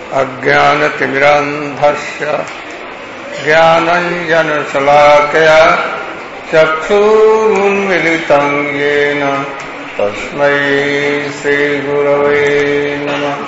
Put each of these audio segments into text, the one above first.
अज्ञानतिमिरान्धस्य ज्ञानाञ्जनशलाकया चक्षुरुन्मीलितं येन तस्मै श्रीगुरवे नमः।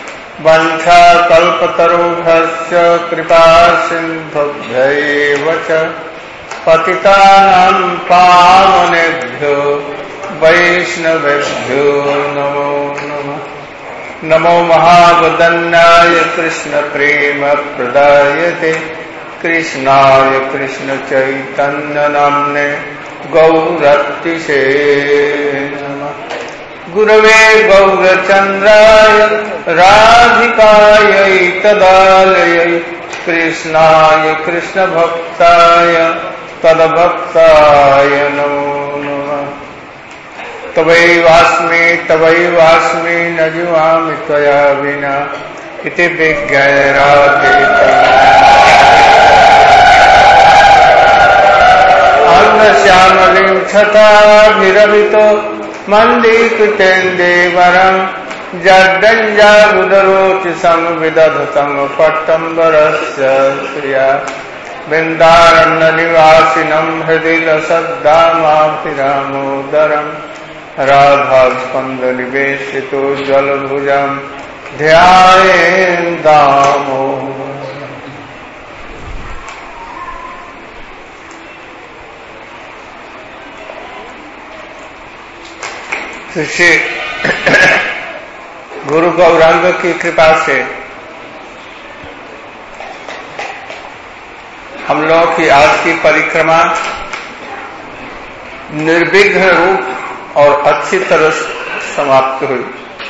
वंशाकल्पतरुभ्यश्च कृपासिन्धुभ्यैव च पतितानां पावनेभ्यो वैष्णवेभ्यो नमो नमः। नमो महावदन्याय कृष्णप्रेमप्रदायते कृष्णाय कृष्णचैतन्यनाम्ने गौरतिसे नमः। गुरवे गौरचन्द्राय राधिकायै तदालयै कृष्णाय कृष्णभक्ताय तद्भक्ताय नमो नमः। तवैवास्मि न जीवामि त्वया विना इति विज्ञाय राधे अन्नश्यामलिं छटाभिरभितो मन्दीकृतेन्दीवरं जड्डञ्जाबुदरोचि संविदधतं पट्टम्बरस्य श्रिया वृन्दारण्यनिवासिनं हृदि लसद्दामाभिरामोदरं राधास्कन्धनिवेशितो जलभुजं ध्यायेन् दामोदरम्। श्री गुरु गौरांग की कृपा से हम लोगों की आज की परिक्रमा निर्विघ्न रूप और अच्छी तरह समाप्त हुई।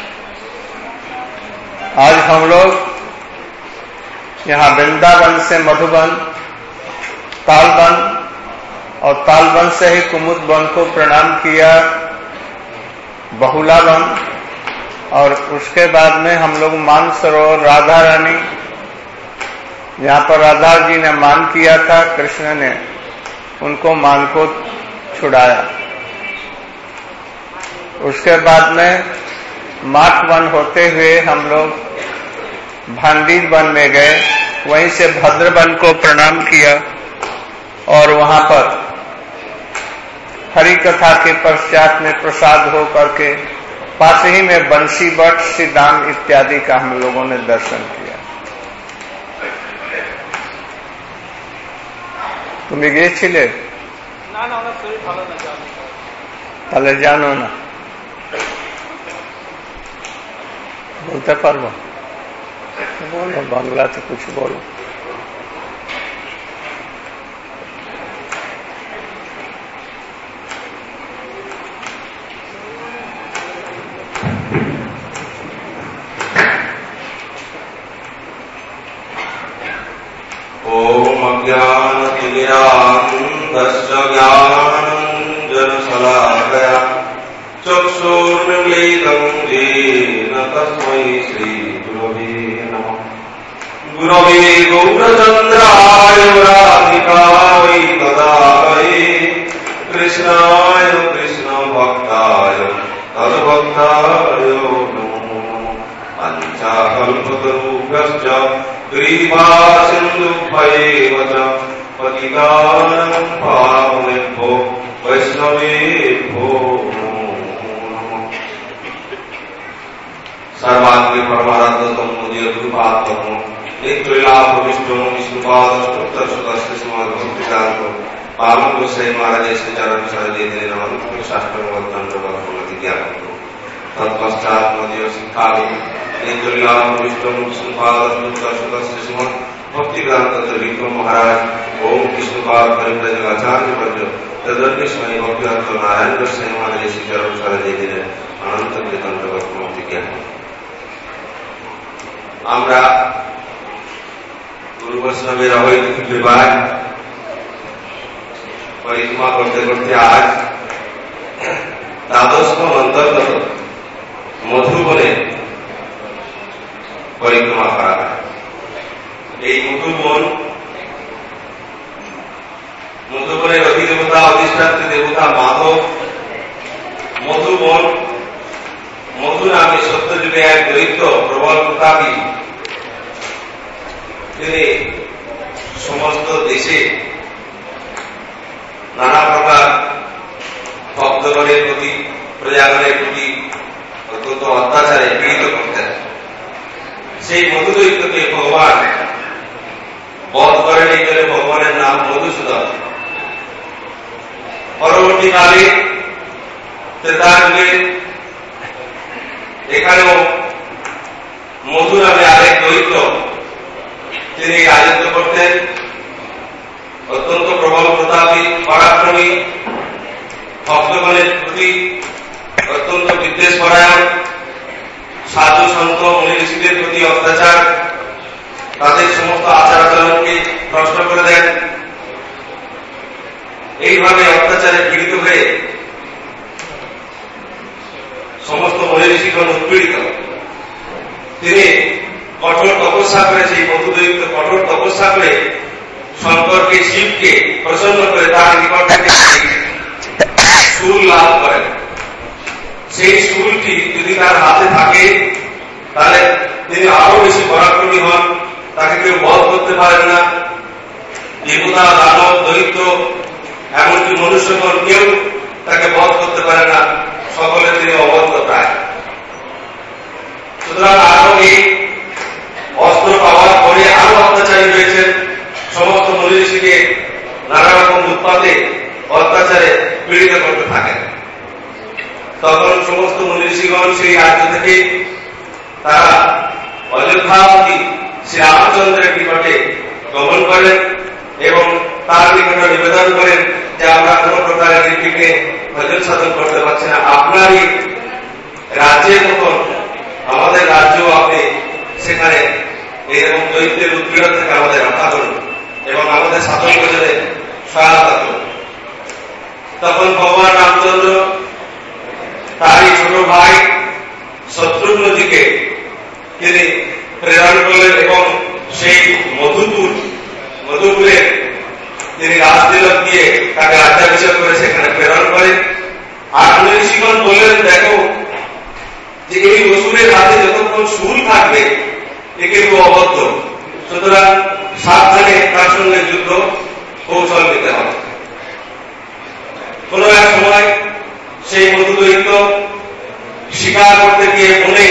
आज हम लोग यहाँ वृंदावन से मधुबन, तालबन और तालबन से ही कुमुद वन को प्रणाम किया, बहुला वन, और उसके बाद में हम लोग मानसरोवर राधा रानी, जहाँ पर राधा जी ने मान किया था, कृष्ण ने उनको मान को छुड़ाया। उसके बाद में माठ वन होते हुए हम लोग भांडीर वन में गए, वहीं से भद्र वन को प्रणाम किया और वहां पर हरि कथा के पश्चात में प्रसाद हो करके पास ही में बंसी बट सिद्धांत इत्यादि का हम लोगों ने दर्शन किया। তুমি গিয়েছিলে? না না, আমার শরীর ভালো না, তাহলে জানো না, বলতে পারবো? বলো, বাংলাতে কিছু বলো। ज्ञानतिमिरान्धस्य ज्ञानाञ्जनशलाकया चक्षुरुन्मीलितं येन तस्मै श्रीगुरवे नमः। गुरवे गौरचन्द्राय राधिकायै तदालये कृष्णाय कृष्णभक्ताय तद्भक्ताय नमो नमः। पञ्चाकल्पतरुभ्यश्च कृपासिन्धुभ्यैव च पतितानां पावनेभ्यो वैष्णवेभ्यो नमो नमः। सर्वाग्रे परमानन्दं मुदीय कृपात्मको नित्यलाभविष्टो विष्णुपादस्तोत्रसुतस्य श्रीमद्भक्तिवेदान्तो पावन गोसाई महाराज श्री चरण सरोजे नमः। शास्त्रवत्तंत्रवत्तमति ज्ञापयन्तु तत्पश्चात् मदीय शिक्षादि नित्यलाभविष्टो विष्णुपादस्तोत्रसुतस्य श्रीमद्भक्तिवेदान्तो विक्रम महाराज ओम विष्णुपाद परिव्राजकाचार्य वर्य तदन्य स्वामी भक्तिवेदांत नारायण गोसाई महाराज श्री चरण सरोजे अनंत कृतंत्रवत्तमति ज्ञापयन्तु। আমরা गुरु वैष्णवेर अलौकिक कृपाয় परिक्रमा करते करते आज দ্বাদশতম অন্তর্গত মধুবনে परिक्रमा করা হয়। এই মধুবনের অধিদেবতা অধিষ্ঠাত্রী দেবতা মাধব। মধুবন মধু নামে সত্যযুগে এক দৈত্য প্রবল প্রতাপী তিনি সমস্ত দেশে নানা প্রকার ভক্তগণের প্রতি, প্রজাগণের প্রতি অত্যন্ত অত্যাচারে পীড়িত করতেন। সেই মধুদৈত্যকে ভগবান বধ করেন, এই জন্য ভগবানের নাম মধুসূদন। পরবর্তীকালে ত্রেতা যুগে এখানেও মধু নামে আরেক দৈত্য তিনি রাজত্ব করতেন। অত্যন্ত প্রবল প্রতাপী, পরাক্রমী, ভক্তগণের প্রতি অত্যন্ত বিদ্বেষ পরায়ণ, সাধু সন্ত মুনি ঋষিদের প্রতি অত্যাচার, তাদের সমস্ত আচার আচরণকে নষ্ট করে দেন। এইভাবে অত্যাচারে পীড়িত হয়ে সমস্ত মুনি ঋষিগণ উৎপীড়িত। তিনি কঠোর তপস্যা করে, সেই মধুদৈত্য কঠোর তপস্যা করে শঙ্করকে, শিবকে প্রসন্ন করে তার নিকট থেকে শুল লাভ করেন। সেই শুলটি যদি তার হাতে থাকে তাহলে তিনি আরো বেশি পরাক্রমী হন, তাকে কেউ বধ করতে পারেন না। দেবতা, দানব, দৈত্য, এমনকি মনুষ্যগণ কেউ তাকে বধ করতে পারে না, সকলে তিনি অবদ্ধ প্রায়। সুতরাং আরো এই অস্ত্র পাওয়ার পরে আরো অত্যাচারী হয়েছেন, সমস্ত মুনি ঋষিকে নানা রকম উৎপাতে অত্যাচারে পীড়িত করতে থাকেন। তখন সমস্ত মুনি ঋষিগণ সেই রাজ্য থেকে তারা অযোধ্যাবতী শ্রী রামচন্দ্রের নিকটে গমন করেন এবং তার নিকটে নিবেদন করেন যে আমরা কোন প্রকারের নির্বিঘ্নে ভজন সাধন করতে পারছি না, আপনারই রাজ্যের মতন আমাদের রাজ্য আপনি সেখানে এইরকম দৈত্যের উৎপীড়ন থেকে আমাদের রক্ষা করুন এবং আমাদের সাধন ভজনে সহায়তা করুন। তখন ভগবান রামচন্দ্র তারই ছোট ভাই শত্রুঘ্নজিকে তিনি প্রেরণ করলেন এবং সেই মধুপুরে তিনি রাজতিলক দিয়ে তাকে রাজ্যাভিষেক করে সেখানে প্রেরণ করেন। আর ঋষিগণ বললেন, দেখো যে এই অসুরের হাতে যতক্ষণ শুল থাকবে এ কিন্তু অবদ্ধ, সুতরাং সাবধানে তার সঙ্গে যুদ্ধ কৌশল নিতে হবে। কোন এক সময় সেই মধুদৈত্য শিকার করতে গিয়ে বনে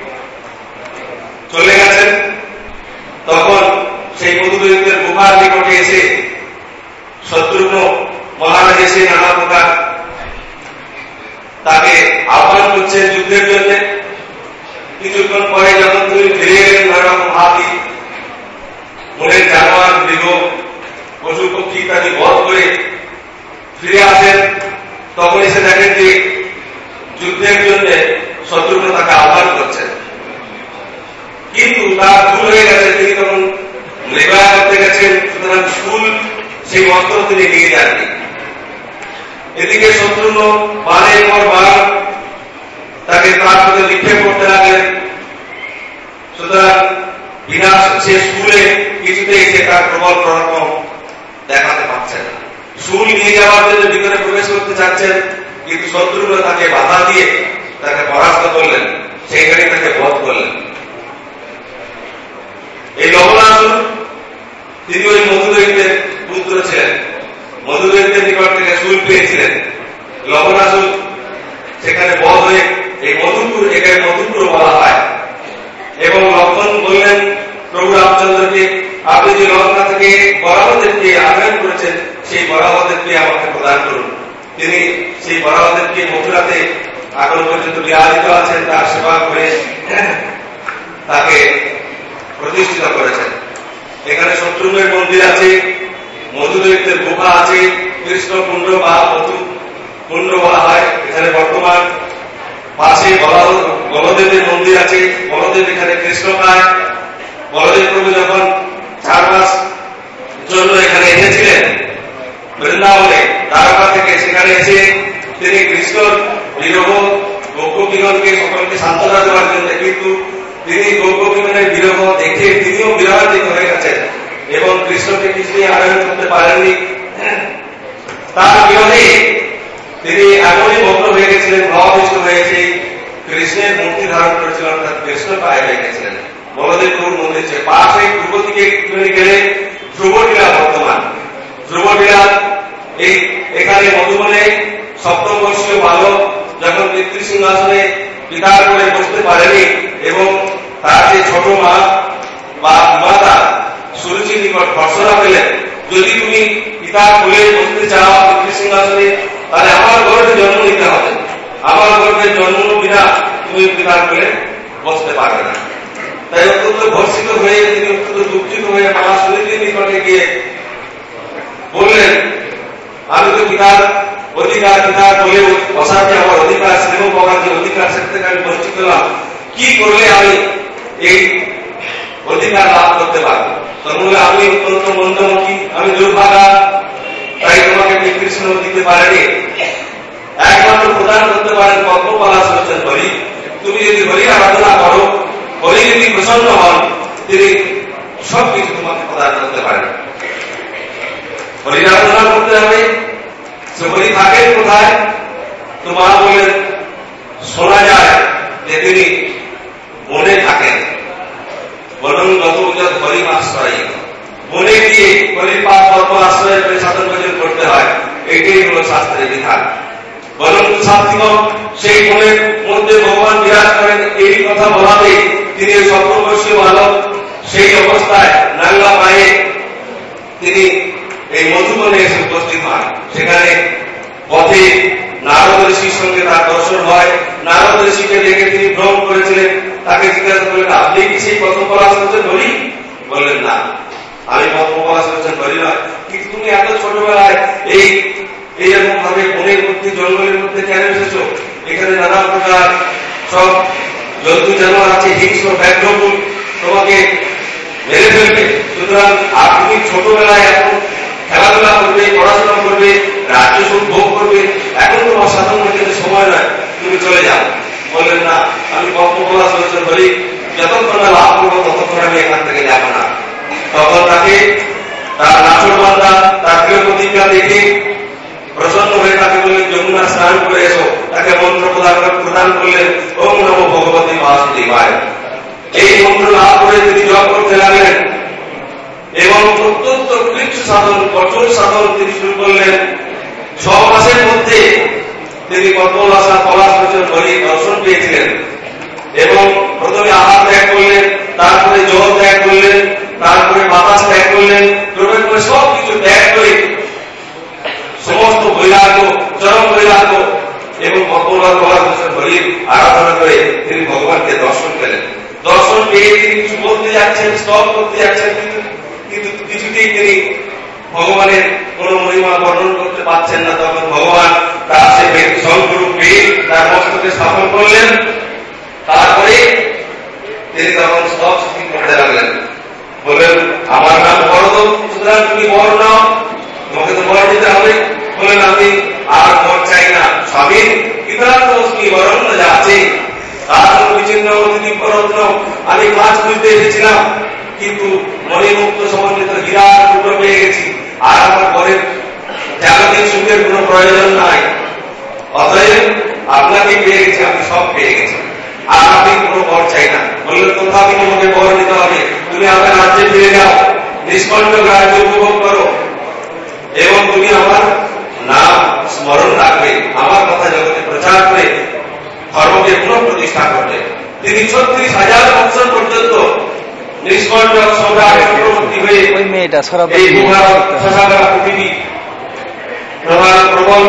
চলে গেছেন। তখন সেই মধুদৈত্যের গুহার নিকটে এসে শত্রুঘ্ন মহারাজ এসে নানা প্রকার তাকে আহ্বান করছেন যুদ্ধের জন্য। কিছুক্ষণ পরে যখন তিনি ফিরে এলেন, নানা রকম হাতি, বনের জানোয়ার, মৃগ, পশু পক্ষী ইত্যাদি বধ করে ফিরে আসেন, তখন এসে দেখেন যে যুদ্ধের জন্য শত্রুঘ্ন তাকে আহ্বান করছেন। কিন্তু তার ভুল হয়ে গেছে, তিনি তখন নির্ভয়া করতে গেছেন, সুতরাং ফুল সেই অস্ত্র তিনি নিয়ে যাননি। এদিকে শত্রুঘ্ন বানের পর বার তাকে তার সাথে নিক্ষেপ করতে লাগলেন। সুতরাং বিনাশ সে স্কুলে কিছুতেই সে তার প্রবল পরাক্রম দেখাতে পারছেন না। শুল নিয়ে যাওয়ার জন্য ভিতরে প্রবেশ করতে চাচ্ছেন, কিন্তু শত্রুঘ্ন তাকে বাধা দিয়ে তাকে পরাস্ত করলেন, সেইখানে তাকে বধ করলেন। এই লবণাসুর তিনি ওই মধুদৈত্যের পুত্র ছিলেন, মধুদৈত্যের নিকট থেকে শুল পেয়েছিলেন। লবণাসুর সেখানে বধ হয়ে এই মধুপুর, এখানে মধুপুর বলা হয়। এবং লক্ষণ বললেন প্রভু রামচন্দ্রকে, আপনি যে লঙ্কা থেকে বরাহদেবকে আহ্বান করেছেন সেই বরাহদেবকে আমাকে প্রদান করুন। তিনি সেই বরাহদেবকে মথুরাতে এখন পর্যন্ত বিরাজিত আছেন, তার সেবা করে তাকে প্রতিষ্ঠিত করেছেন। এখানে শত্রুঘ্নের মন্দির আছে, মধুদৈত্যের গুহা আছে, কৃষ্ণ কুণ্ড বা মধু কুণ্ড বলা হয়। এখানে বর্তমান পাশে বলদেবের মন্দির আছে, বলদেব এখানে কৃষ্ণ পায়। বলদেব প্রভু যখন 4 মাস জন্য এখানে এসেছিলেন বৃন্দাবনে দ্বারকা থেকে, সেখানে এসে তিনি কৃষ্ণর বিরহ গোপগণকে সকলকে সান্ত্বনা দেওয়ার জন্য, কিন্তু তিনি গোপগণের বিরহ দেখে তিনিও বিরহান্বিত হয়ে গেছেন এবং কৃষ্ণকে কিছুই আয়োজন করতে পারেননি। তার বিরহে তিনি এমনই মগ্ন হয়ে গেছিলেন, ভাবাবিষ্ট হয়েছে, কৃষ্ণের মূর্তি ধারণ করেছিলেন, অর্থাৎ কৃষ্ণ পায়ে হয়ে গেছিলেন বলদেবপুর মন্দির পাশে পূর্ব দিকে একটুখানি গেলে ধ্রুবলীলা বর্তমান। ধ্রুবলীলা এই এখানে মধুবনে সপ্তম বর্ষীয় বালক যখন পিতৃ সিংহাসনে পিতার করে বসতে পারেনি এবং তার যে ছোট মা বা মাতা সুরুচির নিকট ভর্সনা পেলেন, যদি তুমি পিতার কোলে বসতে চাও পিতৃ সিংহাসনে, তাহলে আমার গর্ভে জন্ম নিতে হবে, আমার গর্ভে জন্ম বিনা তুমি পিতার কোলে বসতে পারবে না। তাই অত্যন্ত ভর্ষিত হয়ে তিনি অত্যন্ত দুঃখিত হয়ে মা সুরুচির নিকটে গিয়ে বললেন, আমি তো পিতার অধিকার, পিতার কোলে বসার যে আমার অধিকার, স্নেহ পাওয়ার যে অধিকার, সেটা থেকে আমি বঞ্চিত হলাম, কি করলে আমি এই অধিকার লাভ করতে পারবো? তখন বলে, আমি অত্যন্ত মন্দমুখী, আমি দুর্ভাগা, তাই তোমাকে পিতৃস্নেহ দিতে পারেনি। একমাত্র প্রদান করতে পারেন পদ্মপলাশ হচ্ছেন হরি। তুমি যদি হরি আরাধনা করো, হরি যদি প্রসন্ন হন, তিনি সবকিছু তোমাকে প্রদান করতে পারেন। হরি আরাধনা করতে হবে। সে হরি থাকেন কোথায়? তো মা বললেন, শোনা যায় যে তিনি মনে থাকেন। বলুন যত হরি আশ্রয়, মনে গিয়ে হরির পাপ পদ্ম আশ্রয় করে সাধন ভজন করতে হয়, এইটাই হল শাস্ত্রের বিধান। বলুন সাত্বিক সেই মনের মধ্যে ভগবান বিরাজ করেন, এই কথা বলাতে তিনি সপ্তবর্ষীয় বালক সেই অবস্থায় নাঙ্গা পায়ে তিনি এই মধুবনে এসে উপস্থিত হন। সেখানে পথে নারদ ঋষির সঙ্গে তার দর্শন হয়। নারদ ঋষিকে দেখে তিনি ভ্রম করেছিলেন। তাকে জিজ্ঞাসা করলেন, আপনি কি সেই পদ্মপলাশ হচ্ছেন হরি? বললেন, না, আমি পদ্মপলাশ হচ্ছেন হরি নয়। কিন্তু তুমি এত ছোটবেলায় এইরকম ভাবে বনের মধ্যে জঙ্গলের মধ্যে কেন এসেছো? এখানে নানা প্রকার সব জন্তু জানোয়ার আছে, হিংস্র ব্যাঘ্রকুল তোমাকে মেরে ফেলবে। সুতরাং আপনি ছোটবেলায় এখন খেলাধুলা করবে, পড়াশোনা করবে, রাজ্য সুখ ভোগ করবে, এখন তোমার সাধন ভজনের সময় নয়, তুমি চলে যাও। বললেন, না, আমি পদ্মপলাশ হচ্ছেন হরি, যতক্ষণ না লাভ করবো ততক্ষণ আমি এখান থেকে যাব না। তখন তাকে তার নাচর বান্দা তার প্রিয় প্রতিজ্ঞা দেখে প্রসন্ন হয়ে তাকে বললেন, যমুনা স্নান করে এসো। তাকে মন্ত্র প্রদান করলেন, ওম নমো ভগবতী বাসুদেবায়। এই মন্ত্র লাভ করে তিনি জপ করতে লাগলেন এবং অত্যন্ত কৃচ্ছ সাধন, কঠোর সাধন তিনি শুরু করলেন। 6 মাসের মধ্যে তিনি পদ্মপলাশা পলাশ বচন হরি দর্শন পেয়েছিলেন এবং প্রথমে আহার ত্যাগ করলেন, তারপরে জল ত্যাগ করলেন, তারপরে বাতাস ত্যাগ করলেন। ক্রমে ক্রমে সব কিছু ত্যাগ করে সমস্ত বৈরাগ্য, চরম বৈরাগ্য এবং পদ্মপলাশ বচন হরির আরাধনা করে তিনি ভগবানকে দর্শন পেলেন। দর্শন পেয়ে তিনি কিছু বলতে যাচ্ছেন, স্তব করতে যাচ্ছেন, কিন্তু কিছুতেই তিনি ভগবানের কোন মহিমা বর্ণন করতে পারছেন না। তখন ভগবান তার সে স্বরূপ পেয়ে তার মস্তকে স্থাপন করলেন। তারপরে তিনি তখন স্তব স্থিতি করতে লাগলেন। বললেন, আমার নাম বড়, সুতরাং তুমি বড় নাও, তোমাকে তো বড় দিতে হবে। বললেন, আমি আর বর চাই না, স্বামী পিতারস্মি বরণ যা আছে তার বিচ্ছিন্ন দিব্যরত্ন আমি কাজ খুঁজতে এসেছিলাম, কিন্তু মণিমুক্ত সমন্বিত হীরার টুকরো পেয়ে গেছি, আর আমার ঘরের জাগতিক সুখের কোন প্রয়োজন নাই। অতএব আপনাকে পেয়ে গেছি, আমি সব পেয়ে গেছি, আর আমি কোনো বর চাই না। বললেন, তথাপি তোমাকে বর দিতে হবে, তুমি আমার রাজ্যে ফিরে যাও, নিষ্কণ্ঠ রাজ্য উপভোগ করো এবং তুমি আমার নাম স্মরণ রাখবে, আমার কথা জগতে প্রচার করে ধর্মকে পুনঃ প্রতিষ্ঠা করবে। তিনি 36,000 বছর পর্যন্ত নিষ্কণ্ঠ সম্রাট চক্রবর্তী হয়ে এই পৃথিবী প্রবল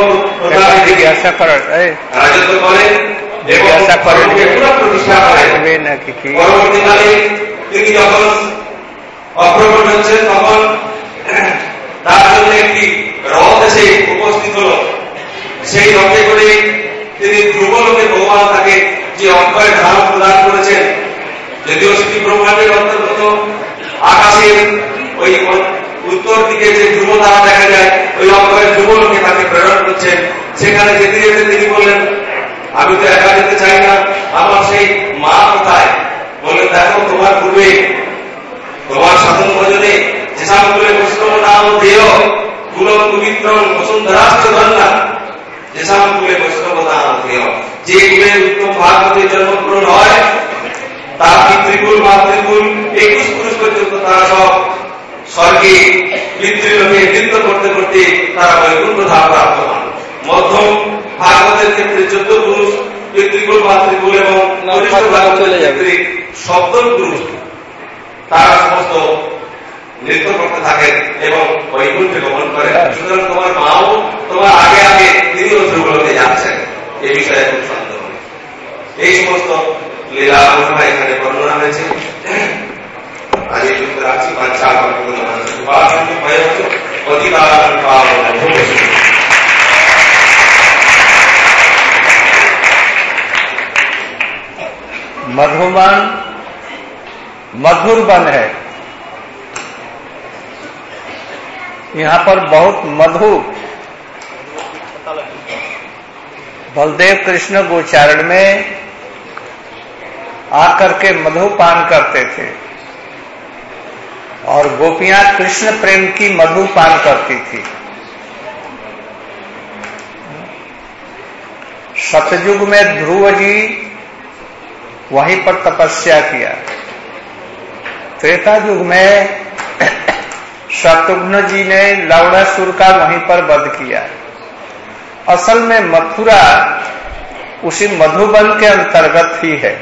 রাজত্ব করেন এবং ধর্মকে পুনঃ প্রতিষ্ঠা করেন। পরবর্তীকালে তিনি যখন অগ্রগণ হচ্ছেন, তখন তার জন্য একটি রথ এসে উপস্থিত হল। সেই রথে করে তিনি ধ্রুবলোকে ভগবান তাকে যে অক্ষয় ধাম প্রদান করেছেন, যদিও সেটি ব্রহ্মাণ্ডের অন্তর্গত, আকাশের ওই উত্তর দিকে যে ধ্রুব তারা দেখা যায়, ওই অক্ষয় ধ্রুবলোকে তাকে প্রেরণ করছেন। সেখানে যেতে যেতে তিনি বললেন, আমি তো একা যেতে চাই না, আমার সেই মা কোথায়? বললেন, দেখো তোমার পূর্বে তোমার সাধন ভজনে যেসব বলে বৈষ্ণব নাম দেয় কুলম পবিত্রম বসুন্ধরাষ্ট্র ধন্যা, যেসব বলে বৈষ্ণব নাম দেয়, যে কুলের উত্তম ভাগবতের জন্মগ্রহণ হয় তার পিতৃকুল মাতৃকুল পিতৃলোকে নৃত্য করতে করতে তারা বৈকুণ্ঠ ধাম প্রাপ্ত হন। মধ্যম ভাগবতের ক্ষেত্রে 14 পুরুষ পিতৃকুল, মাতৃকুল এবং সপ্তম পুরুষ তারা সমস্ত নৃত্য করতে থাকেন এবং বৈকুণ্ঠে গমন করেন। সুতরাং তোমার মাও তোমার আগে আগে তিনি ধ্রুবলোকে যাচ্ছেন, এই বিষয়ে খুব সন্দেহ নেই। এই সমস্ত লীলা ঘটনা এখানে বর্ণনা হয়েছে। আজ এই যুক্ত রাখছি বাচ্চা मधुबन मधुर वन है। यहाँ पर बहुत मधु बलदेव कृष्ण गोचारण में आकर के मधुपान करते थे और गोपियां कृष्ण प्रेम की मधुपान करती थी। सतयुग में ध्रुव जी वहीं पर तपस्या किया। त्रेता युग में शत्रुघ्न जी ने लवणासुर का वहीं पर वध किया। असल में मथुरा उसी मधुबन के अंतर्गत ही है,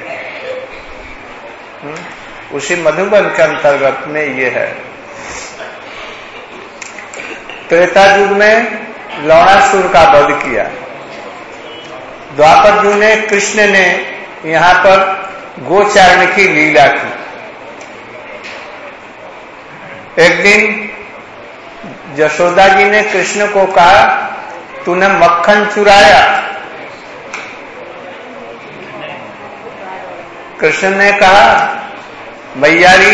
उसी मधुबन के अंतर्गत में ये है। त्रेता युग में लवणासुर का वध किया। द्वापर युग में कृष्ण ने यहाँ पर गोचारण की लीला की। एक दिन यशोदा जी ने कृष्ण को कहा, तूने मक्खन चुराया। कृष्ण ने कहा, मैयारी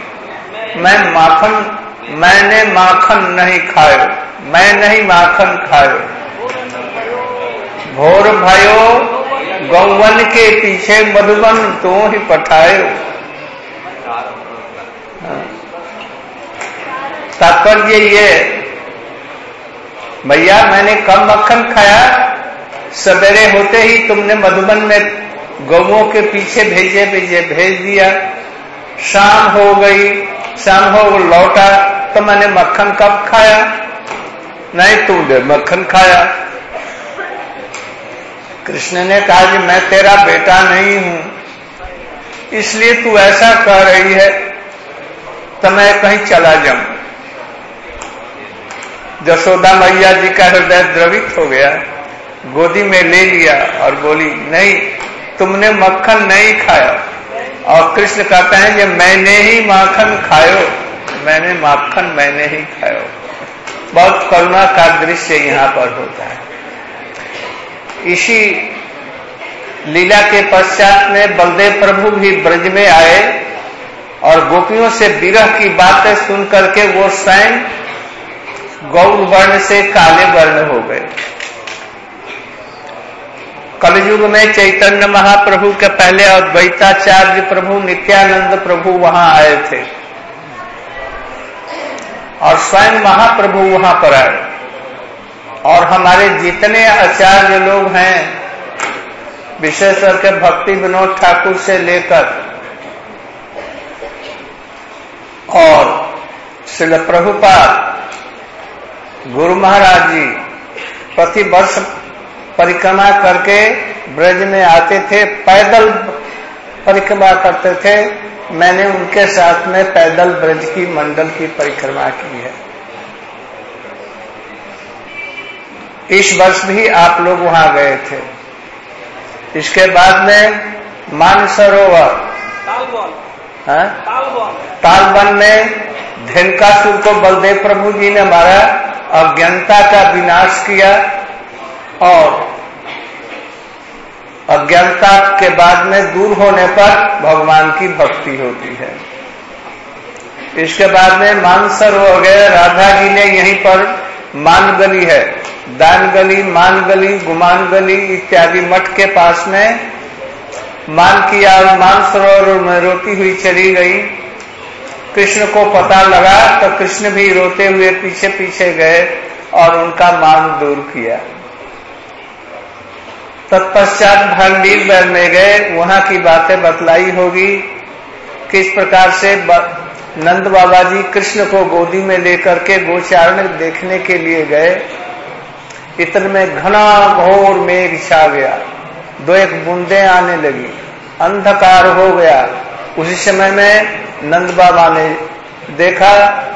मैंने माखन नहीं खायो, मैं नहीं माखन खायो। भोर भयो गौवन के पीछे मधुबन तो ही पठायो। तात्पर्य ये, भैया मैंने कम मक्खन खाया, सवेरे होते ही तुमने मधुबन में गौओं के पीछे भेज दिया। शाम हो गई, शाम हो लौटा तो मैंने मक्खन कब खाया? नहीं, तुमने मक्खन खाया। कृष्ण ने कहा कि मैं तेरा बेटा नहीं हूं, इसलिए तू ऐसा कह रही है तो मैं कहीं चला जाऊं। यशोदा मैया जी का हृदय द्रवित हो गया, गोदी में ले लिया और बोली, नहीं, तुमने मक्खन नहीं खाया। और कृष्ण कहते हैं कि मैंने ही माखन खायो, मैंने ही खायो। बहुत करुणा का दृश्य यहाँ पर होता है। इसी लीला के पश्चात में बलदेव प्रभु भी ब्रज में आए और गोपियों से विरह की बातें सुन करके वो स्वयं गौर वर्ण से काले वर्ण हो गए। कलयुग में चैतन्य महाप्रभु के पहले अद्वैताचार्य प्रभु नित्यानंद प्रभु वहां आए थे और स्वयं महाप्रभु वहां पर आए। और हमारे जितने आचार्य लोग हैं, विशेष करके भक्ति विनोद ठाकुर से लेकर और श्रील प्रभुपाद, गुरु महाराज जी प्रति वर्ष परिक्रमा करके ब्रज में आते थे, पैदल परिक्रमा करते थे। मैंने उनके साथ में पैदल ब्रज की मंडल की परिक्रमा की है। इस वर्ष भी आप लोग वहां गए थे। इसके बाद में मानसरोवर तालवन में धेनुकासुर को बलदेव प्रभु जी ने मारा, अज्ञानता का विनाश किया और अज्ञानता के बाद में दूर होने पर भगवान की भक्ति होती है। इसके बाद में मानसरोवर गए, राधा जी ने यहीं पर मानगली है, दानगली, मानगली, गुमानगली इत्यादि मठ के पास में मान किया और मानसरोवर में रोती हुई चली गई। कृष्ण को पता लगा तो कृष्ण भी रोते हुए पीछे पीछे गए और उनका मान दूर किया। तत्पश्चात भांडीर में गए, वहां की बातें बतलाई होगी, किस प्रकार से नंद बाबा जी कृष्ण को गोदी में लेकर के गोचारण देखने के लिए गए। इतने में घना घोर मेघ छा गया, 2-1 बूंदें आने लगी, अंधकार हो गया। उसी समय में नंद बाबा ने देखा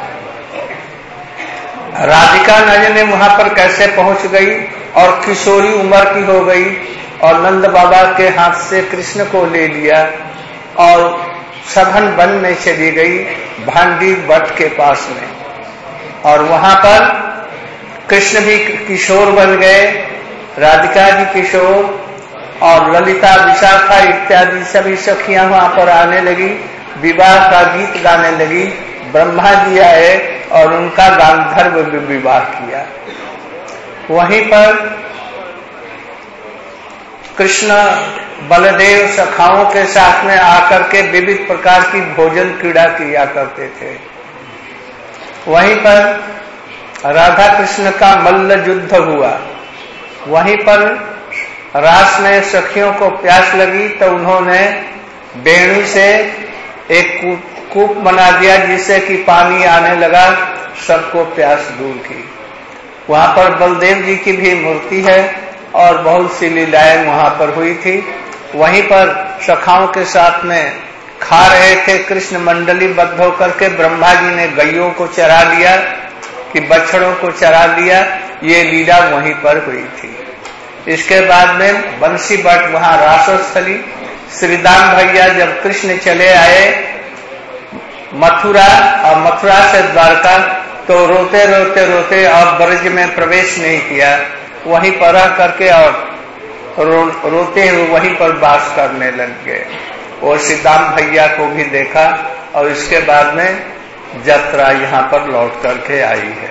राधिका न जाने वहां पर कैसे पहुंच गई और किशोरी उम्र की हो गई और नंद बाबा के हाथ से कृष्ण को ले लिया और सघन वन में चली गई, भांडी वट के पास में। और वहां पर कृष्ण भी किशोर बन गए, राधिका जी किशोर और ललिता विशाखा इत्यादि सभी सखियां वहां पर आने लगी, विवाह का गीत गाने लगी। ब्रह्मा जी आए और उनका गांधर्व विवाह किया। वहीं पर कृष्ण बलदेव सखाओं के साथ में आकर के विविध प्रकार की भोजन क्रीड़ा किया करते थे। वहीं पर राधा कृष्ण का मल्ल युद्ध हुआ। वहीं पर रास में सखियों को प्यास लगी तो उन्होंने बेणु से एक कूप बना दिया जिससे कि पानी आने लगा, सबको प्यास दूर की। वहां पर बलदेव जी की भी मूर्ति है और बहुत सी लीलाएं वहां पर हुई थी। वहीं पर सखाओं के साथ में खा रहे थे कृष्ण मंडली बद्ध होकर के। ब्रह्मा जी ने गैयों को चरा लिया कि बछड़ों को चरा लिया, ये लीला वहीं पर हुई थी। इसके बाद में बंसी भट्ट वहां रासस्थली, श्रीदाम भैया जब कृष्ण चले आए मथुरा और मथुरा से द्वारका तो रोते रोते रोते अब ब्रज में प्रवेश नहीं किया, वहीं पर रह करके और रोते हुए वहीं पर वास करने लग गए। और श्रीदाम भैया को भी देखा और इसके बाद में यात्रा यहाँ पर लौट करके आई है।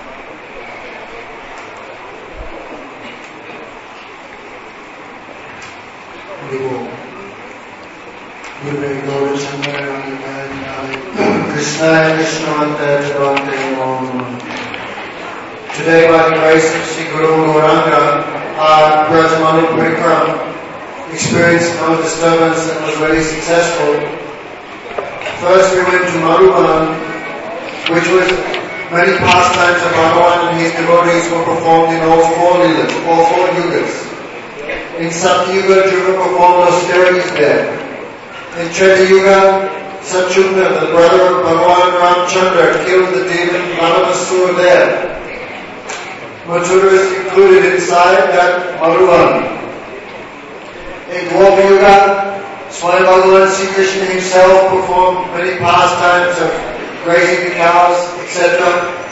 Today, by the grace of Sri Guru Gauranga, our Brajmanu Parikram experienced no disturbance and was very successful. First, we went to Madhuban, which was many pastimes of Bhagavan and his devotees were performed in all four yugas. In Satyuga, Dhruva performed austerities there. In Treta Yuga, Satyugna, the brother of Bhagavan Ramchandra, killed the demon Manavasura there. Mathura is included inside that Madhuban. In Dwapara Yuga, Swami Bhagavan Sri Krishna himself performed many pastimes of grazing the cows, etc.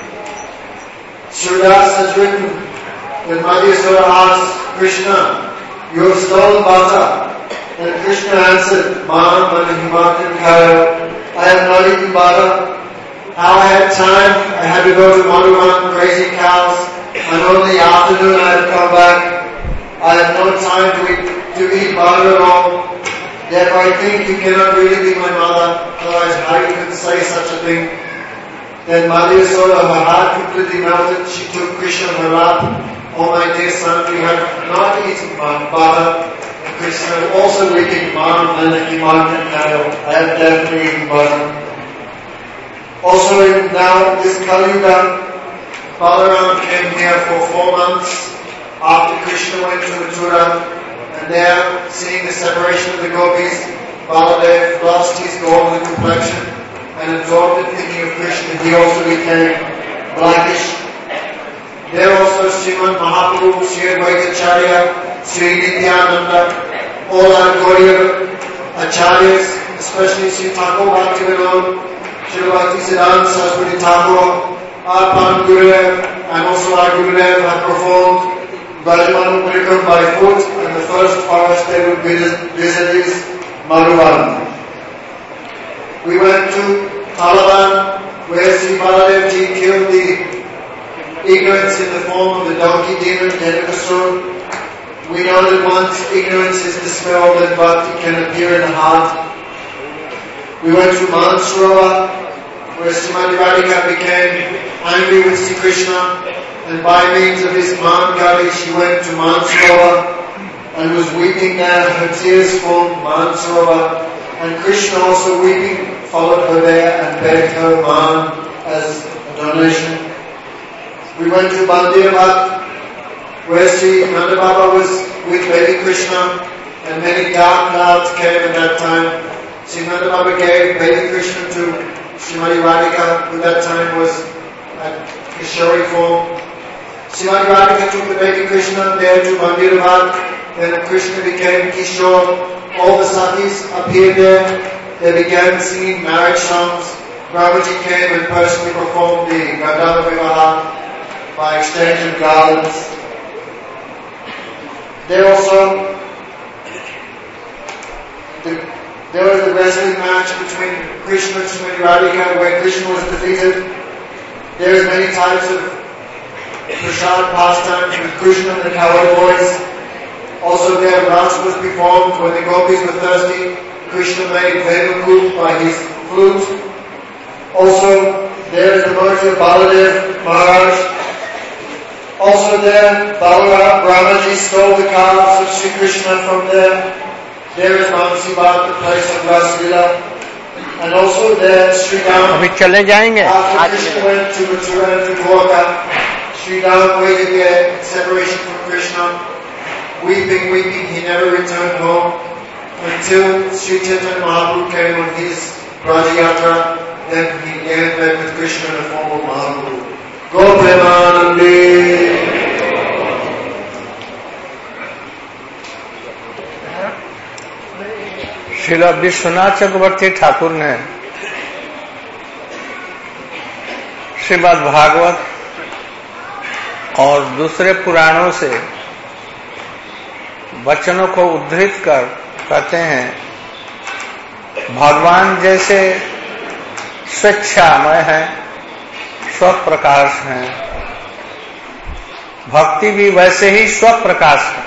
Surdas has written that Madhyasura asked Krishna, "You have stolen butter." And Krishna answered, "Mam Manahimatan Kaya, I have not eaten butter. How I had time, I had to go to Madhuban grazing cows, and only afternoon I have come back. I have no time to eat butter at all. Therefore I think you cannot really be my mother, otherwise how you can say such a thing?" Then Madhyasura, her heart completely melted. She took Krishna on her lap. "Oh my dear son, you have not eaten butter." And Krishna also weeping, "Mam Manahimatan Kaya, I have definitely eaten butter." Also now this Kali Yuga, Balaram came here for 4 months after Krishna went to Mathura, and there, seeing the separation of the gopis, Baladev lost his golden complexion and absorbed in thinking of Krishna. He also became blackish. There also Srimad Mahaprabhu, Sri Advaitacharya, Sri Nityananda, all our Gaudiya Acharyas, especially Sri Thakur Bhaktivinoda, Sri Bhakti Siddhanta Saraswati Thakur, our Pan Gurudev and also our Gurudev have performed Brajmanu Parikram by foot, and the first forest they would visit is Madhuban. We went to Talaban, where Sri Baladev Ji killed the ignorance in the form of the donkey demon Denukasur. We know that once ignorance is dispelled, then bhakti can appear in the heart. We went to Mansarovar, where Srimati Radhika became angry with Sri Krishna, and by means of his Mangali she went to Mansarovar and was weeping there. Her tears formed Mansarovar, and Krishna also weeping followed her there and begged her man as a donation. We went to Bandirabad, where Sri Nanda Baba was with baby Krishna, and many dark clouds came at that time. Sri Nanda Baba gave baby Krishna to Srimati Radhika, who at that time was at Kishori form. Srimati Radhika took the baby Krishna there to Bandirabad. Then Krishna became Kishore. All the Sakhis appeared there. They began singing marriage songs. Brahmaji came and personally performed the Gandhara Vivaha by exchanging garlands. There also, there was a wrestling match between Krishna and Srimati Radhika where Krishna was defeated. There is many types of prasad pastimes with Krishna and the cowherd boys. Also there, Rasa was performed when the gopis were thirsty. Krishna made Vedakup by his flute. Also there is the devotee of Baladev Maharaj. Also there, Brahmaji stole the calves of Sri Krishna from there. There is Mansibat, the place of Raslila. And also there, Sri Ram. अभी चले जाएंगे. After Krishna went to Mathura and to Dwarka, Sri Ram waited there in separation from Krishna. Weeping, he never returned home until Sri Chaitanya Mahaprabhu came on his Raja Yatra. Then he again met with Krishna in the form of Mahaprabhu. Go Premanande! Srila Vishwanath चक्रवर्ती ठाकुर ने श्रीमद् भागवत और दूसरे पुराणों से वचनों को उद्धृत कर कहते हैं, भगवान जैसे स्वेच्छामय है, स्वप्रकाश है, भक्ति भी वैसे ही स्वप्रकाश है।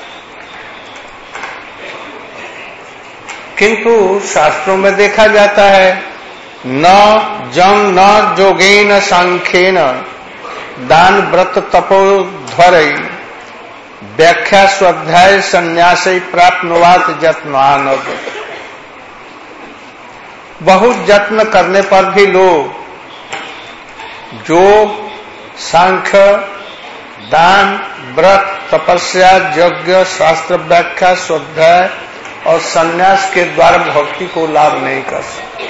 किंतु शास्त्रों में देखा जाता है, न जम न जोगेन सांख्येन दान व्रत तपोध्वरई व्याख्या स्वाध्याय संन्यासई प्राप्नुवात जत्नानव। बहुत जत्न करने पर भी लोग योग, सांख्य, दान, व्रत, तपस्या, यज्ञ, शास्त्र व्याख्या, स्वाध्याय और संन्यास के द्वारा भक्ति को लाभ नहीं कर सकते।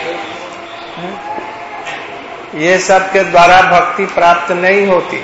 ये सब के द्वारा भक्ति प्राप्त नहीं होती।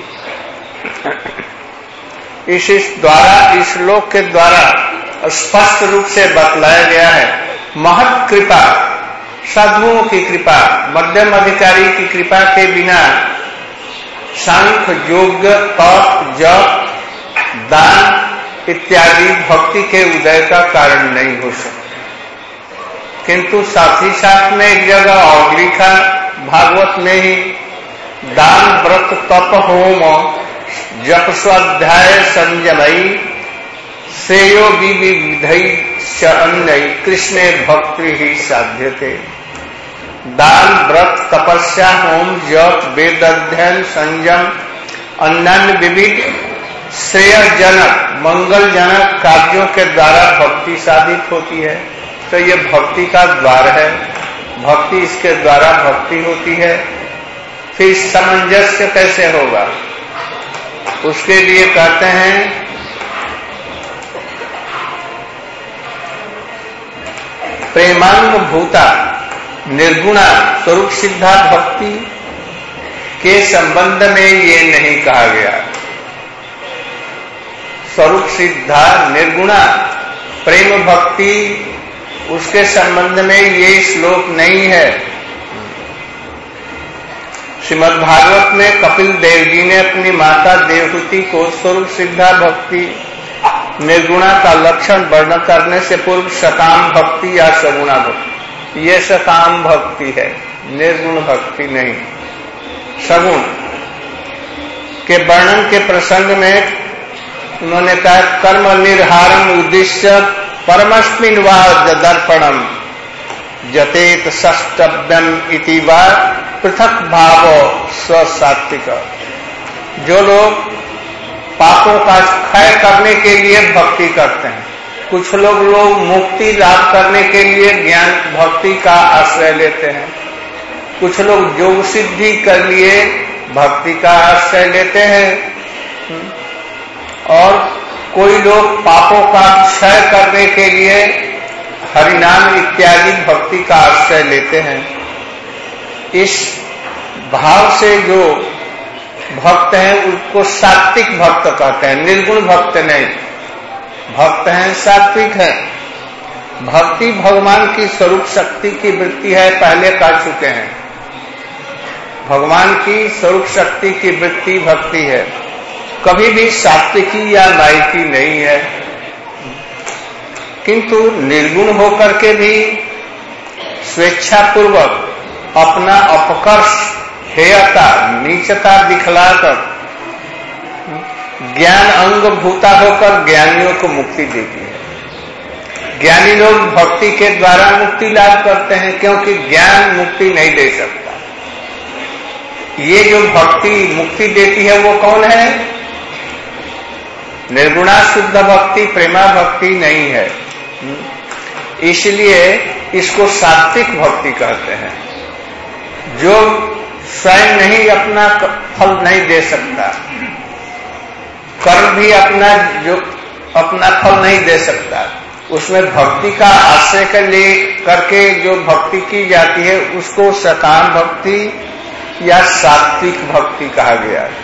इस द्वारा, इस श्लोक के द्वारा स्पष्ट रूप से बतलाया गया है, महत् कृपा, साधुओं की कृपा, मध्यम अधिकारी की कृपा के बिना सांख्य, योग, तप, जप, दान इत्यादि भक्ति के उदय का कारण नहीं हो सकता। किंतु साथ ही साथ में एक जगह और लिखा, भागवत में ही, दान, व्रत, तप, होम, जप, स्वाध्याय, संयमई, श्रेयो विविधई च अन्यई कृष्णे भक्ति ही साध्यते। दान, व्रत, तपस्या, होम, जप, वेद अध्ययन, संयम, अन्यान्य विविध श्रेयजनक, मंगलजनक कार्यों के द्वारा भक्ति साधित होती है। तो ये भक्ति का द्वार है, भक्ति इसके द्वारा भक्ति होती है। फिर सामंजस्य कैसे होगा, उसके लिए कहते हैं, प्रेमांग भूता निर्गुणा स्वरूप सिद्धा भक्ति के संबंध में ये नहीं कहा गया। स्वरूप सिद्धा निर्गुणा प्रेम भक्ति, उसके संबंध में ये श्लोक नहीं है। श्रीमद् भागवत में कपिल देव जी ने अपनी माता देवहूति को स्वरूप सिद्धा भक्ति निर्गुणा का लक्षण वर्णन करने से पूर्व सकाम भक्ति या सगुणा भक्ति, ये सकाम भक्ति है, निर्गुण भक्ति नहीं। सगुण के वर्णन के प्रसंग में उन्होंने कहा, कर्म निर्हारम उद्देश्य परमस्मिन् वा दर्पणम जतेत षष्टव्यम इति वा पृथक भाव स्वसात्विक। जो लोग पापों का क्षय करने के लिए भक्ति करते हैं, कुछ लोग मुक्ति लाभ करने के लिए ज्ञान भक्ति का आश्रय लेते हैं, कुछ लोग योग सिद्धि कर लिए भक्ति का आश्रय लेते हैं, और कोई लोग पापों का क्षय करने के लिए हरिनाम इत्यादि भक्ति का आश्रय लेते हैं। इस भाव से जो भक्त हैं उसको सात्विक भक्त कहते हैं, निर्गुण भक्त नहीं। भक्त हैं सात्विक है। भक्ति भगवान की स्वरूप शक्ति की वृत्ति है, पहले कह चुके हैं। भगवान की स्वरूप शक्ति की वृत्ति भक्ति है, कभी भी सात्विकी या नायकी नहीं है। किंतु निर्गुण होकर के भी स्वेच्छापूर्वक अपना अपकर्ष, हेयता, नीचता दिखलाकर ज्ञान अंग भूता होकर ज्ञानियों को मुक्ति देती है। ज्ञानी लोग भक्ति के द्वारा मुक्ति लाभ करते हैं, क्योंकि ज्ञान मुक्ति नहीं दे सकता। ये जो भक्ति मुक्ति देती है वो कौन है? निर्गुणा शुद्ध भक्ति, प्रेमा भक्ति नहीं है। इसलिए इसको सात्विक भक्ति कहते हैं। जो स्वयं नहीं अपना फल नहीं दे सकता, कर्म भी अपना फल नहीं दे सकता, उसमें भक्ति का आश्रय करके जो भक्ति की जाती है उसको सकाम भक्ति या सात्विक भक्ति कहा गया है।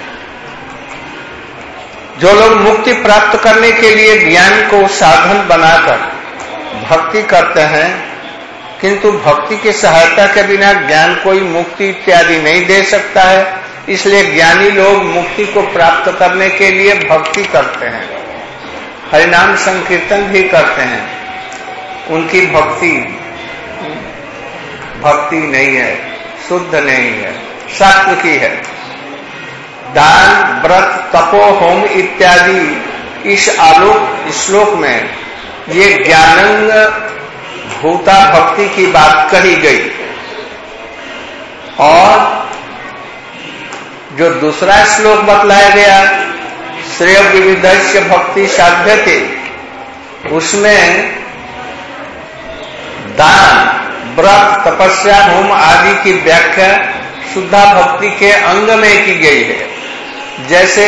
जो लोग मुक्ति प्राप्त करने के लिए ज्ञान को साधन बनाकर भक्ति करते हैं, किंतु भक्ति की सहायता के बिना ज्ञान कोई मुक्ति इत्यादि नहीं दे सकता है, इसलिए ज्ञानी लोग मुक्ति को प्राप्त करने के लिए भक्ति करते हैं, हरिनाम संकीर्तन भी करते हैं। उनकी भक्ति नहीं है, शुद्ध नहीं है, सात्विकी है। दान, व्रत, तपो, होम इत्यादि इस श्लोक में ये ज्ञानंग भूता भक्ति की बात कही गई, और जो दूसरा श्लोक बतलाया गया श्रेय विविधस्य भक्ति साध्यते, उसमें दान, व्रत, तपस्या, होम आदि की व्याख्या शुद्धा भक्ति के अंग में की गई है। जैसे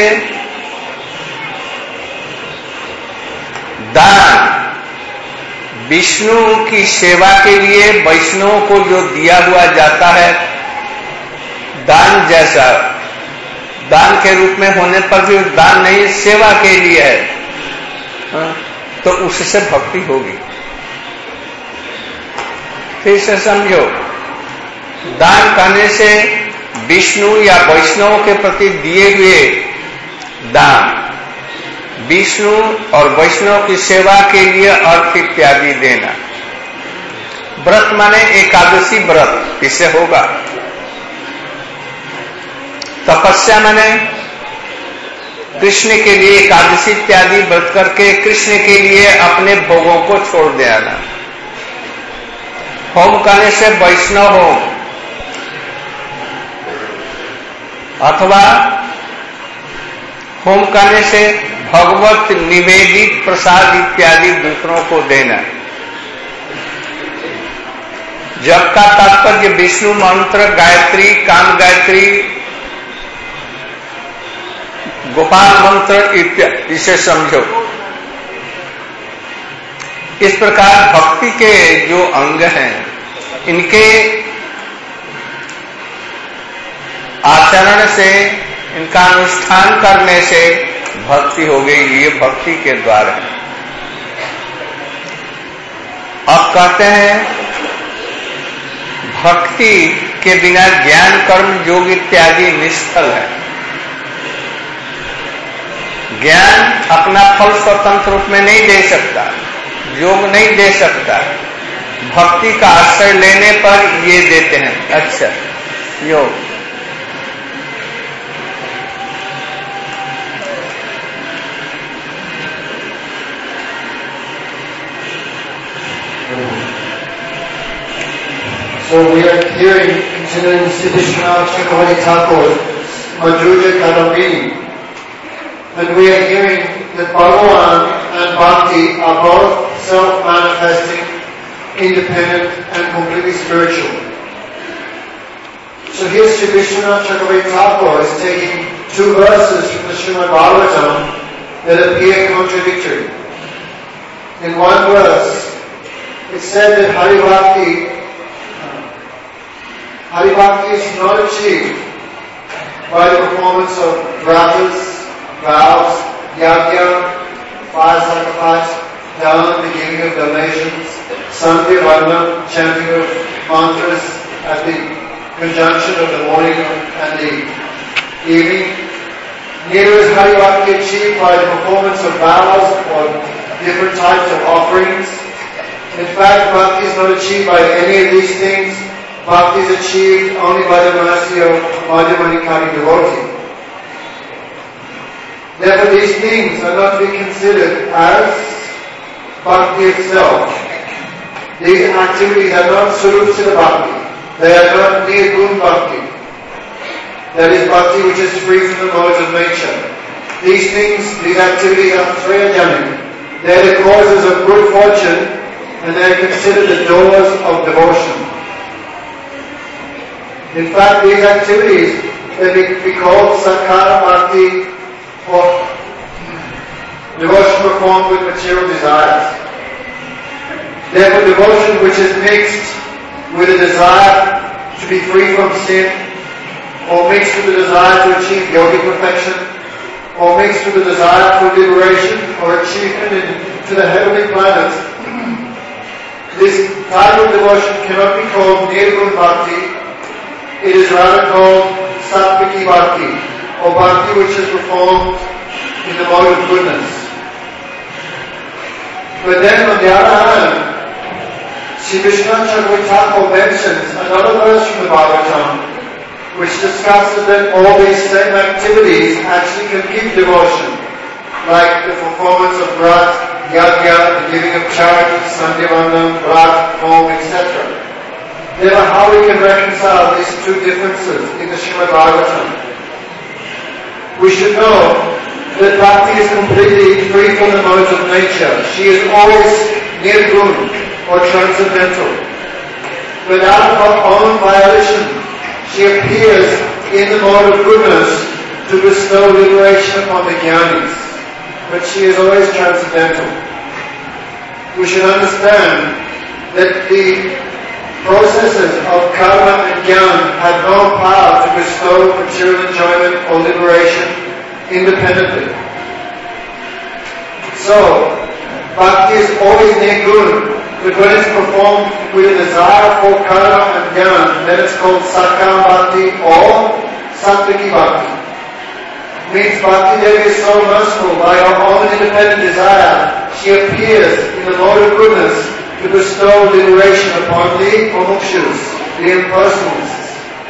दान, विष्णु की सेवा के लिए वैष्णव को जो दिया हुआ जाता है, दान जैसा, दान के रूप में होने पर भी दान नहीं, सेवा के लिए है, तो उससे भक्ति होगी। फिर से समझो, दान करने से विष्णु या वैष्णव के प्रति दिए हुए दान, विष्णु और वैष्णव की सेवा के लिए अर्थ इत्यादि देना। व्रत माने एकादशी व्रत, इससे होगा। तपस्या माने कृष्ण के लिए एकादशी इत्यादि व्रत करके कृष्ण के लिए अपने भोगों को छोड़ देना। होम करने से वैष्णव होम, अथवा होम करने से भगवत निवेदित प्रसाद इत्यादि दूसरों को देना। जप का तात्पर्य विष्णु मंत्र, गायत्री, काम गायत्री, गोपाल मंत्र इत्यादि, इसे समझो। इस प्रकार भक्ति के जो अंग हैं, इनके आचरण से, इनका अनुष्ठान करने से भक्ति हो गई। ये भक्ति के द्वार है। अब कहते हैं भक्ति के बिना ज्ञान, कर्म, योग इत्यादि निष्फल है। ज्ञान अपना फल स्वतंत्र रूप में नहीं दे सकता, योग नहीं दे सकता, भक्ति का आश्रय लेने पर ये देते हैं। अच्छा, योग So we are hearing Incident Siddhi Srinath Chakravarti Thakur, Madhurya Kadambini, and we are hearing that Bhagavan and Bhakti are both self-manifesting, independent, and completely spiritual. So here Sri Vishwanath Chakravarti Thakur is taking two verses from the Srimad Bhagavatam that appear contradictory. In one verse, it said that Hari Bhakti is not achieved by the performance of vratas, vows, yajna, fire sacrifice, dana, the giving of donations, sandhya varna, chanting of mantras at the conjunction of the morning and the evening. Neither is Hari Bhakti achieved by the performance of vows or different types of offerings. In fact, Bhakti is not achieved by any of these things. Bhakti is achieved only by the mercy of Madhyamadikari devotee. Therefore, these things are not to be considered as Bhakti itself. These activities are not Surupsita Bhakti. They are not Nirgun Bhakti. That is Bhakti which is free from the modes of nature. These things, these activities are Trayajanic. They are the causes of good fortune and they are considered the doors of devotion. In fact, these activities may be called Sakara Bhakti or devotion performed with material desires. Therefore, devotion which is mixed with a desire to be free from sin, or mixed with the desire to achieve yogic perfection, or mixed with the desire for liberation or achievement into the heavenly planets, this type of devotion cannot be called Nirgun Bhakti. It is rather called Sattviki Bhakti, or Bhakti which is performed in the mode of goodness. But then on the other hand, Sri Vishwanath Chakravarti Thakur mentions another verse from the Bhagavatam which discusses that all these same activities actually can give devotion, like the performance of vrat, yajna, the giving of charity, sandhyavandam, vrat, home, etc. Therefore, how we can reconcile these two differences in the Srimad Bhagavatam? We should know that Bhakti is completely free from the modes of nature. She is always nirgun, or transcendental. Without her own volition, she appears in the mode of goodness to bestow liberation upon the jnanis. But she is always transcendental. We should understand that the processes of karma and jnana have no power to bestow material enjoyment or liberation independently. So, Bhakti is always nirgun, but when it's performed with a desire for karma and jnana, then it's called Sakam Bhakti or Sattviki Bhakti. Means Bhakti Devi is so merciful, by her own independent desire, she appears in the mode of goodness to bestow liberation upon the mumukshus, the impersonalists.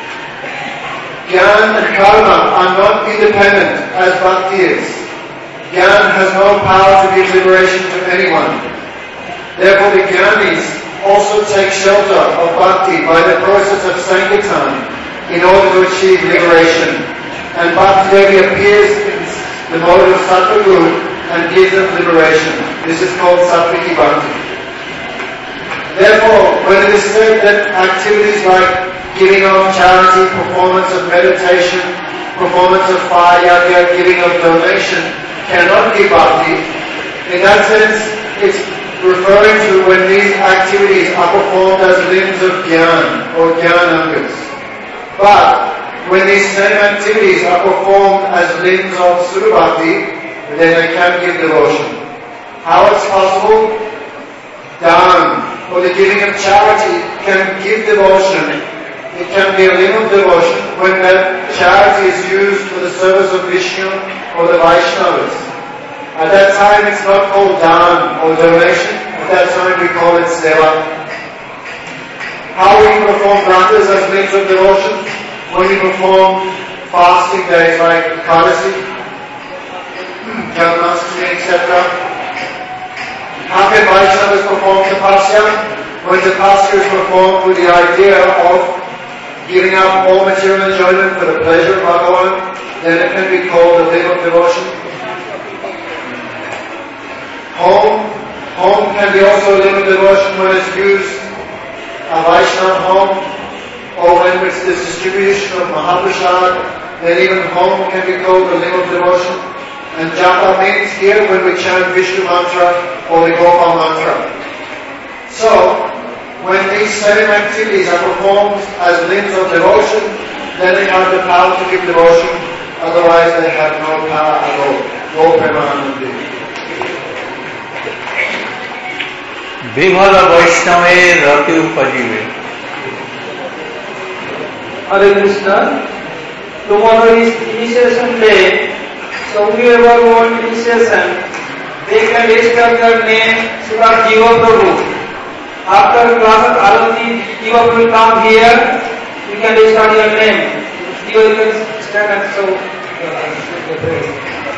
Jnana and karma are not independent as Bhakti is. Jnana has no power to give liberation to anyone. Therefore, the jnanis also take shelter of Bhakti by the process of Sankirtan in order to achieve liberation. And Bhakti Devi appears in the mode of Sattva-guru and gives them liberation. This is called Sattviki Bhakti. Therefore, when it is said that activities like giving of charity, performance of meditation, performance of fire yajna, giving of donation cannot be Bhakti, in that sense, it's referring to when these activities are performed as limbs of jnana or jnanangas. But when these same activities are performed as limbs of Surabhakti, then they can give devotion. How it's possible? Daন, or the giving of charity, can give devotion. It can be a limb of devotion when that charity is used for the service of Vishnu or the Vaishnavas. At that time it's not called Dhan or donation. At that time we call it Seva. How we perform vratas as means of devotion? When we perform fasting days like Ekadasi, Janmashtami, etc. How can Vaishnavas perform tapasya? When tapasya is performed with the idea of giving up all material enjoyment for the pleasure of Bhagavan, then it can be called a limb of devotion. Home Home can be also a limb of devotion when it's used, a Vaishnava home, or when it's the distribution of Mahaprasad, then even home can be called a limb of devotion. And japa means here when we chant Vishnu mantra or the Gopal mantra. So, when these 7 activities are performed as limbs of devotion, then they have the power to give devotion, otherwise they have no power at all. Go Premanandi. Vimal वैष्णवे Rati उपजीवे. Hare Krishna. Tomorrow is initiation day. So whoever want initiation, they can register their name Srimad Jiva Prabhu. After class of Arati, Jiva will come here. You can register your name. You can stand and show your name.